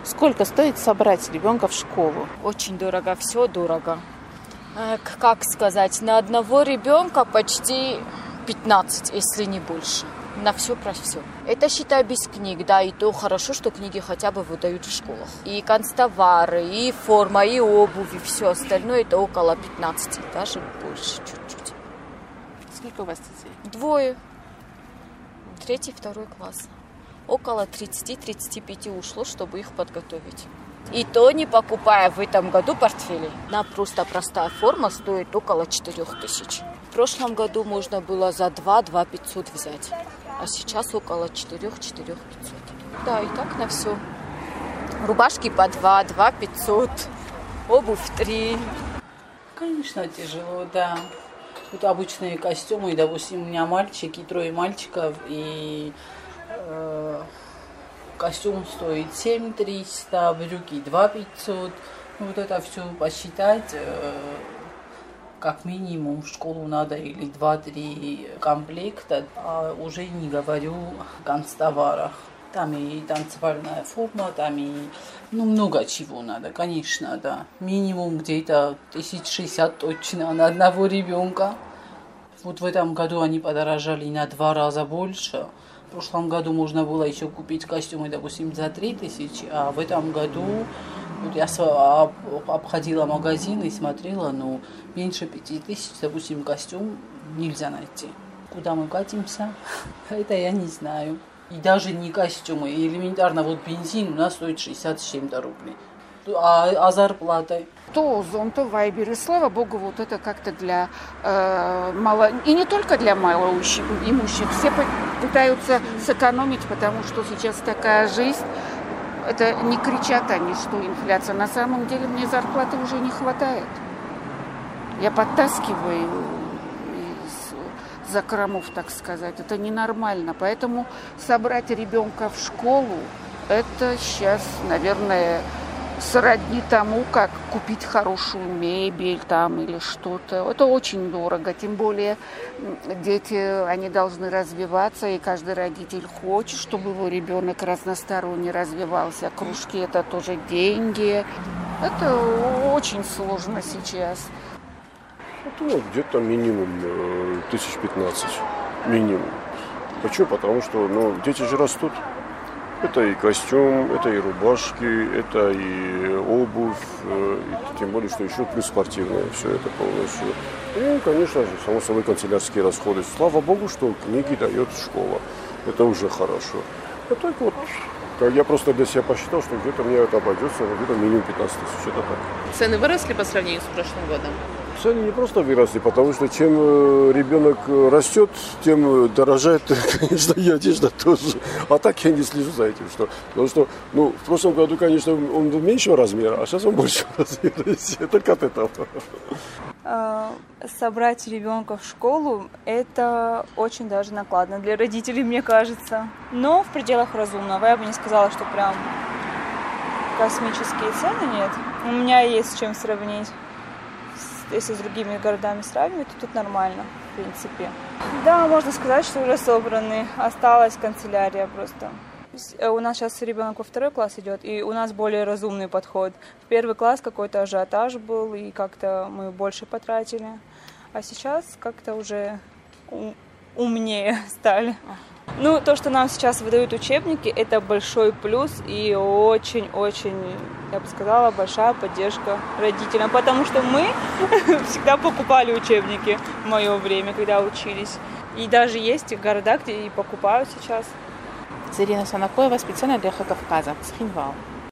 Сколько стоит собрать ребенка в школу? Очень дорого, все дорого. Как сказать, на одного ребенка почти 15, если не больше. На все про все. Это, считай, без книг, да, и то хорошо, что книги хотя бы выдают в школах. И канцтовары, и форма, и обувь, и все остальное, это около 15, даже больше чуть-чуть. Сколько у вас детей? 2. 3, 2 класс. Около 30-35 ушло, чтобы их подготовить. И то не покупая в этом году портфели. На просто простая форма стоит около 4000. В прошлом году можно было за 2 500 взять. А сейчас около 4 500. Да, и так на все. Рубашки по 2 500. Обувь 3. Конечно, тяжело, да. Тут обычные костюмы, и, допустим, у меня мальчики, 3 мальчиков, и костюм стоит 7300, брюки 2500. Вот это все посчитать, как минимум в школу надо или 2-3 комплекта, а уже не говорю о канцтоварах. Там и танцевальная форма, там и много чего надо, конечно, да. Минимум где-то 1060 точно на одного ребенка. Вот в этом году они подорожали на 2 раза больше. В прошлом году можно было еще купить костюмы, допустим, за 3000, а в этом году вот я обходила магазин и смотрела, меньше 5000, допустим, костюм нельзя найти. Куда мы катимся, это я не знаю. И даже не костюмы, элементарно вот бензин у нас стоит 60 с чем-то рублей. А зарплатой? То Озон, то Вайбер. И слава богу, вот это как-то для и не только для малоимущих. Все пытаются сэкономить, потому что сейчас такая жизнь. Это не кричат они, что инфляция. На самом деле мне зарплаты уже не хватает. Я подтаскиваю из закромов, так сказать. Это ненормально. Поэтому собрать ребенка в школу, это сейчас, наверное, сродни тому, как купить хорошую мебель там или что-то. Это очень дорого. Тем более дети, они должны развиваться, и каждый родитель хочет, чтобы его ребенок разносторонне развивался. Кружки – это тоже деньги. Это очень сложно сейчас. Это где-то минимум 1015. Минимум. Почему? Потому что дети же растут. Это и костюм, это и рубашки, это и обувь, и тем более, что еще плюс спортивное, все это полностью. И, конечно же, само собой, канцелярские расходы. Слава богу, что книги дает школа. Это уже хорошо. А так вот, я просто для себя посчитал, что где-то мне это обойдется, где-то минимум 15 тысяч, это так. Цены выросли по сравнению с прошлым годом? Цены не просто выросли, потому что чем ребенок растет, тем дорожает, конечно, и одежда тоже. А так я не слежу за этим. Потому что в прошлом году, конечно, он был меньшего размера, а сейчас он большего размера. Только от этого. Собрать ребенка в школу – это очень даже накладно для родителей, мне кажется. Но в пределах разумного. Я бы не сказала, что прям космические цены нет. У меня есть с чем сравнить. Если с другими городами сравнивать, то тут нормально, в принципе. Да, можно сказать, что уже собраны. Осталась канцелярия просто. У нас сейчас ребенок во 2 класс идет, и у нас более разумный подход. В 1 класс какой-то ажиотаж был, и как-то мы больше потратили. А сейчас как-то уже умнее стали. То, что нам сейчас выдают учебники, это большой плюс и очень-очень, я бы сказала, большая поддержка родителям, потому что мы всегда покупали учебники в мое время, когда учились. И даже есть города, где и покупают сейчас. Зарина Санакоева специально для Кавказа, с Хинвал.